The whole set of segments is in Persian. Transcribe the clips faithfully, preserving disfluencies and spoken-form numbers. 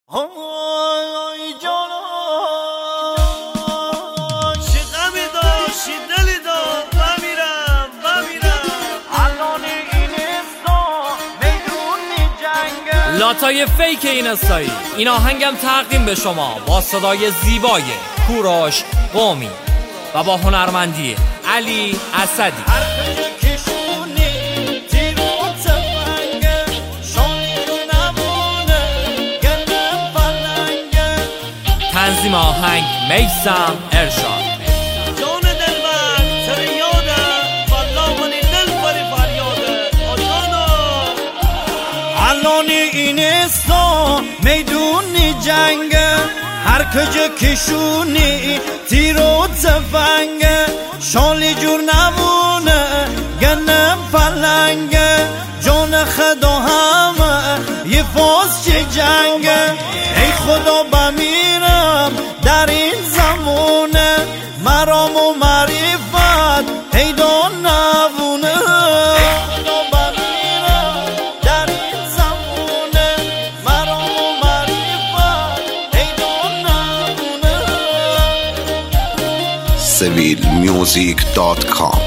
آی جانا چه غمی داشتی دلی دار بمیرم بمیرم الان این استا میدونی جنگه لاتای فیک این استایی. این آهنگم تقدیم به شما با صدای زیبای کوروش قومی و با هنرمندی علی اسدی. تنظیم آهنگ میثم ارشاد. جان دلبر سر یاده والله منی دل پری فریاده آجانا الان این استا میدونی جنگه هر کجا کشونی تیر و تفنگه شالی جور نمونه گنه پلنگه جان خدا همه یه فاز چه جنگه ای خدا بمیرم در این زمونه مرام و معرفت پیدا نبونه ای خدا بمیرم در این زمونه مرام و معرفت پیدا نبونه. سویل میوزیک دات کام.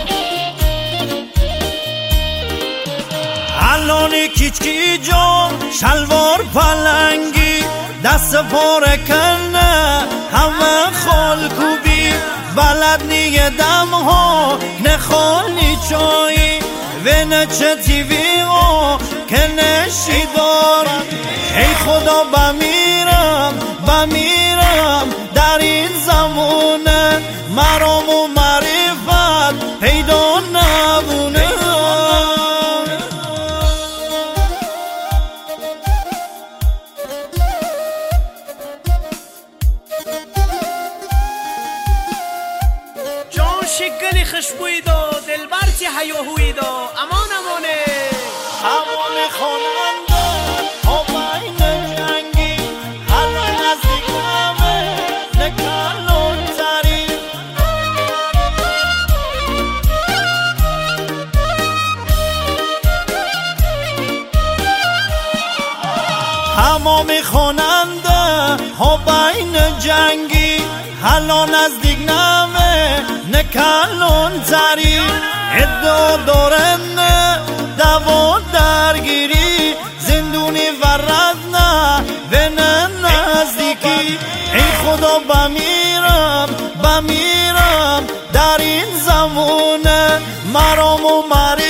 الان کیچکی جان شلوار پلنگی دست پاره کنه همه خال کوبی بلد نیه دم ها نخالی چایی و نچه تیوی ها که نشی دارم ای خدا بمیرم بمیرم در این زمونه مرام و معرفت پیدا نبونه. شکلی خشبوی دا دلبرتی حیاهوی دا امان امانه امان خاننده آبین جنگی حالا نزدیک همه نکلون تری همامی خاننده آبین جنگی حالا نزدیک نمه نکلون تری ادو دورنه دوا درگیری زندونی ورد نه و نه نزدیکی ای خدا بمیرم بمیرم در این زمونه مرام و مر